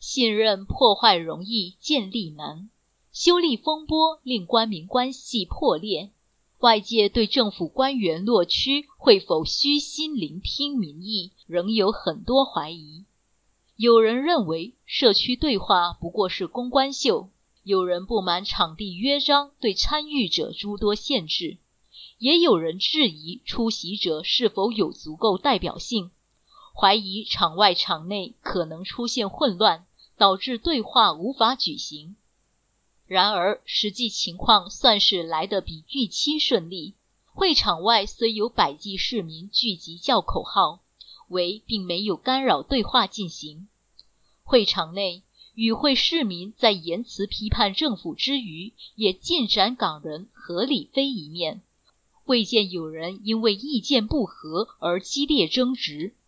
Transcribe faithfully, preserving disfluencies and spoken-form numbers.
信任破坏容易，建立难。修例风波令官民关系破裂，外界对政府官员落区会否虚心聆听民意仍有很多怀疑。有人认为社区对话不过是公关秀，有人不满场地约章对参与者诸多限制，也有人质疑出席者是否有足够代表性，怀疑场外场内可能出现混乱，导致对话无法举行。然而实际情况算是来得比预期顺利，会场外虽有百计市民聚集叫口号，惟并没有干扰对话进行。会场内，与会市民在言辞批判政府之余，也尽展港人合理非一面，未见有人因为意见不合而激烈争执。